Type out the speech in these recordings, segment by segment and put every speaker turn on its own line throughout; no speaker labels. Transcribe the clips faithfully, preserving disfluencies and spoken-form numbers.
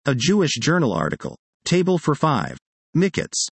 A Jewish journal article. Table for five. Miketz.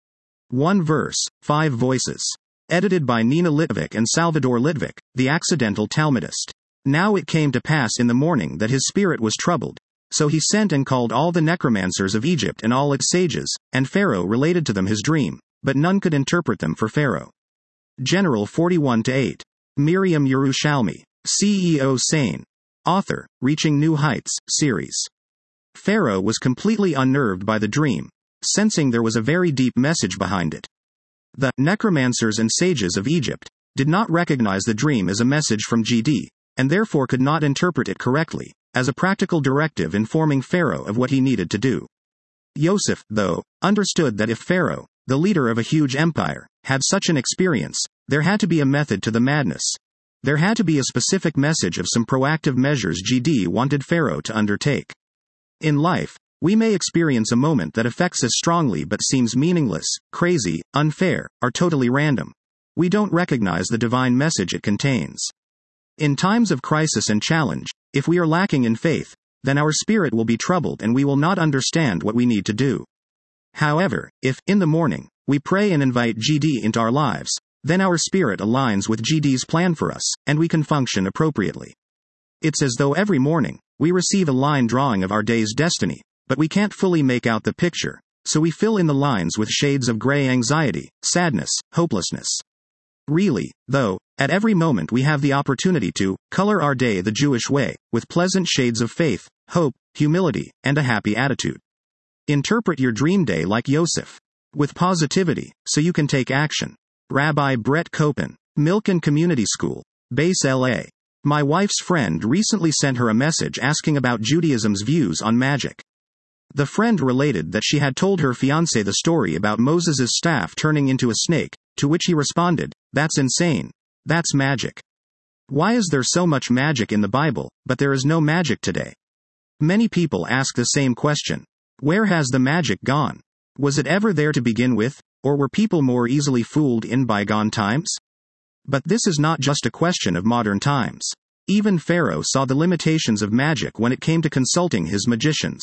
One verse, five voices. Edited by Nina Litvik and Salvador Litvik, the accidental Talmudist. Now it came to pass in the morning that his spirit was troubled. So he sent and called all the necromancers of Egypt and all its sages, and Pharaoh related to them his dream, but none could interpret them for Pharaoh. General forty-one to eight. Miriam Yerushalmi. C E O Sane. Author, Reaching New Heights, series. Pharaoh was completely unnerved by the dream, sensing there was a very deep message behind it. The necromancers and sages of Egypt did not recognize the dream as a message from G D, and therefore could not interpret it correctly, as a practical directive informing Pharaoh of what he needed to do. Yosef, though, understood that if Pharaoh, the leader of a huge empire, had such an experience, there had to be a method to the madness. There had to be a specific message of some proactive measures G D wanted Pharaoh to undertake. In life, we may experience a moment that affects us strongly but seems meaningless, crazy, unfair, or totally random. We don't recognize the divine message it contains. In times of crisis and challenge, if we are lacking in faith, then our spirit will be troubled and we will not understand what we need to do. However, if, in the morning, we pray and invite G D into our lives, then our spirit aligns with G D's plan for us, and we can function appropriately. It's as though every morning, we receive a line drawing of our day's destiny, but we can't fully make out the picture, so we fill in the lines with shades of gray anxiety, sadness, hopelessness. Really, though, at every moment we have the opportunity to color our day the Jewish way, with pleasant shades of faith, hope, humility, and a happy attitude. Interpret your dream day like Yosef, with positivity, so you can take action. Rabbi Brett Copen, Milken Community School, Base L A. My wife's friend recently sent her a message asking about Judaism's views on magic. The friend related that she had told her fiancé the story about Moses' staff turning into a snake, to which he responded, "That's insane. That's magic. Why is there so much magic in the Bible, but there is no magic today?" Many people ask the same question. Where has the magic gone? Was it ever there to begin with, or were people more easily fooled in bygone times? But this is not just a question of modern times. Even Pharaoh saw the limitations of magic when it came to consulting his magicians.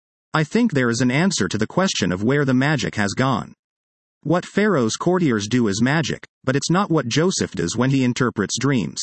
I think there is an answer to the question of where the magic has gone. What Pharaoh's courtiers do is magic, but it's not what Joseph does when he interprets dreams.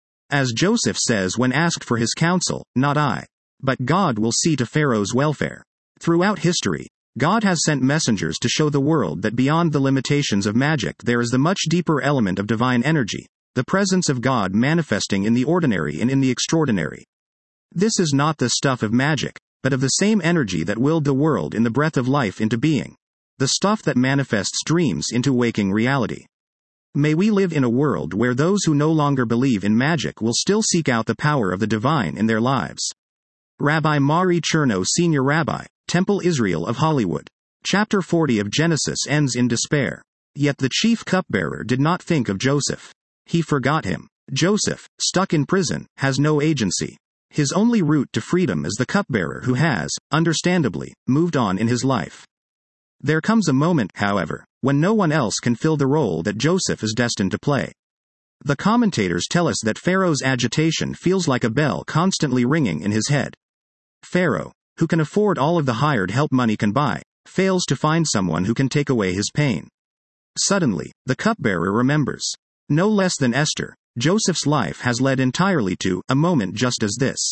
As Joseph says when asked for his counsel, "Not I. But God will see to Pharaoh's welfare." Throughout history, God has sent messengers to show the world that beyond the limitations of magic there is the much deeper element of divine energy, the presence of God manifesting in the ordinary and in the extraordinary. This is not the stuff of magic, but of the same energy that willed the world in the breath of life into being, the stuff that manifests dreams into waking reality. May we live in a world where those who no longer believe in magic will still seek out the power of the divine in their lives. Rabbi Mari Cherno, Senior Rabbi, Temple Israel of Hollywood. Chapter forty of Genesis ends in despair. Yet the chief cupbearer did not think of Joseph. He forgot him. Joseph, stuck in prison, has no agency. His only route to freedom is the cupbearer who has, understandably, moved on in his life. There comes a moment, however, when no one else can fill the role that Joseph is destined to play. The commentators tell us that Pharaoh's agitation feels like a bell constantly ringing in his head. Pharaoh, who can afford all of the hired help money can buy, fails to find someone who can take away his pain. Suddenly, the cupbearer remembers. No less than Esther, Joseph's life has led entirely to a moment just as this.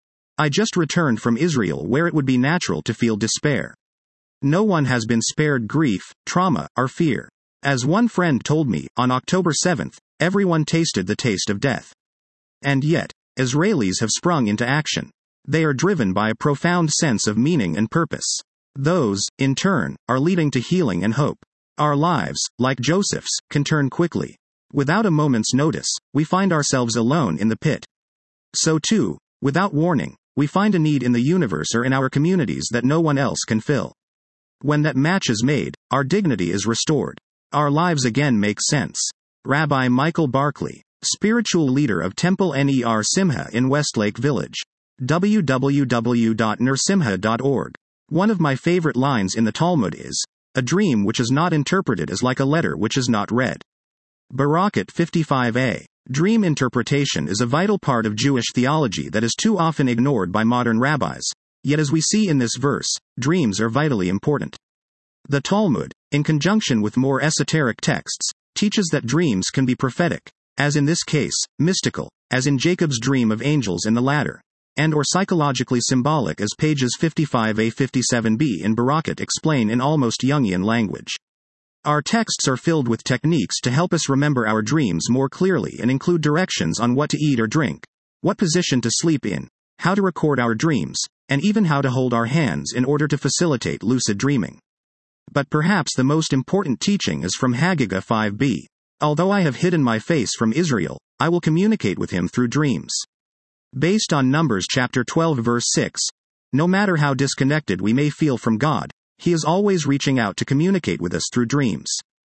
I just returned from Israel where it would be natural to feel despair. No one has been spared grief, trauma, or fear. As one friend told me, on October seventh, everyone tasted the taste of death. And yet, Israelis have sprung into action. They are driven by a profound sense of meaning and purpose. Those, in turn, are leading to healing and hope. Our lives, like Joseph's, can turn quickly. Without a moment's notice, we find ourselves alone in the pit. So too, without warning, we find a need in the universe or in our communities that no one else can fill. When that match is made, our dignity is restored. Our lives again make sense. Rabbi Michael Barkley, spiritual leader of Temple Ner Simha in Westlake Village. w w w dot nersimha dot org. One of my favorite lines in the Talmud is, "A dream which is not interpreted is like a letter which is not read." Barakat fifty-five a. Dream interpretation is a vital part of Jewish theology that is too often ignored by modern rabbis, Yet as we see in this verse, dreams are vitally important. The Talmud, in conjunction with more esoteric texts, teaches that dreams can be prophetic, as in this case, mystical, as in Jacob's dream of angels in the ladder, and or psychologically symbolic as pages fifty-five A fifty-seven B in Barakat explain in almost Jungian language. Our texts are filled with techniques to help us remember our dreams more clearly and include directions on what to eat or drink, what position to sleep in, how to record our dreams, and even how to hold our hands in order to facilitate lucid dreaming. But perhaps the most important teaching is from Haggadah five B. Although I have hidden my face from Israel, I will communicate with him through dreams. Based on Numbers chapter twelve verse six, no matter how disconnected we may feel from God, He is always reaching out to communicate with us through dreams.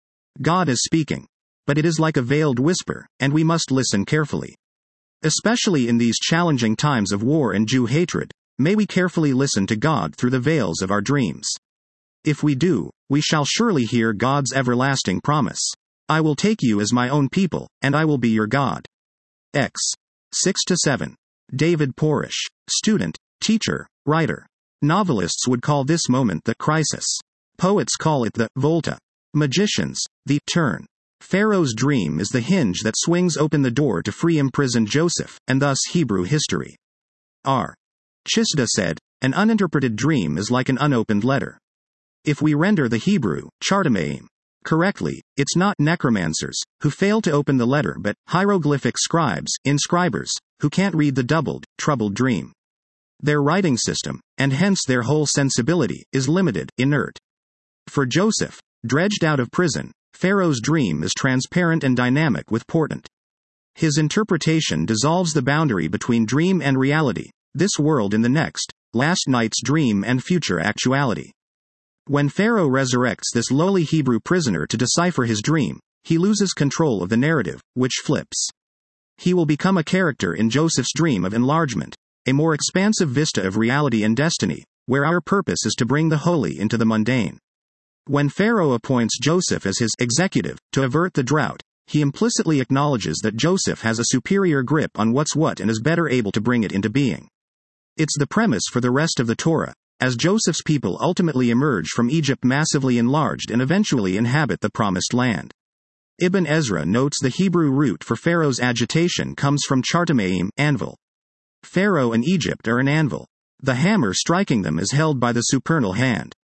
God is speaking, but it is like a veiled whisper, and we must listen carefully. Especially in these challenging times of war and Jew hatred, may we carefully listen to God through the veils of our dreams. If we do, we shall surely hear God's everlasting promise. I will take you as my own people, and I will be your God. X. six to seven. David Porish, student, teacher, writer. Novelists would call this moment the crisis. Poets call it the volta. Magicians, the turn. Pharaoh's dream is the hinge that swings open the door to free imprisoned Joseph, and thus Hebrew history. R. Chisda said, an uninterpreted dream is like an unopened letter. If we render the Hebrew, chartamaim, correctly, it's not necromancers, who fail to open the letter but hieroglyphic scribes, inscribers, who can't read the doubled, troubled dream. Their writing system, and hence their whole sensibility, is limited, inert. For Joseph, dredged out of prison, Pharaoh's dream is transparent and dynamic with portent. His interpretation dissolves the boundary between dream and reality, this world and the next, last night's dream and future actuality. When Pharaoh resurrects this lowly Hebrew prisoner to decipher his dream, he loses control of the narrative, which flips. He will become a character in Joseph's dream of enlargement, a more expansive vista of reality and destiny, where our purpose is to bring the holy into the mundane. When Pharaoh appoints Joseph as his executive to avert the drought, he implicitly acknowledges that Joseph has a superior grip on what's what and is better able to bring it into being. It's the premise for the rest of the Torah, as Joseph's people ultimately emerge from Egypt massively enlarged and eventually inhabit the promised land. Ibn Ezra notes the Hebrew root for Pharaoh's agitation comes from chartamaim, anvil. Pharaoh and Egypt are an anvil. The hammer striking them is held by the supernal hand.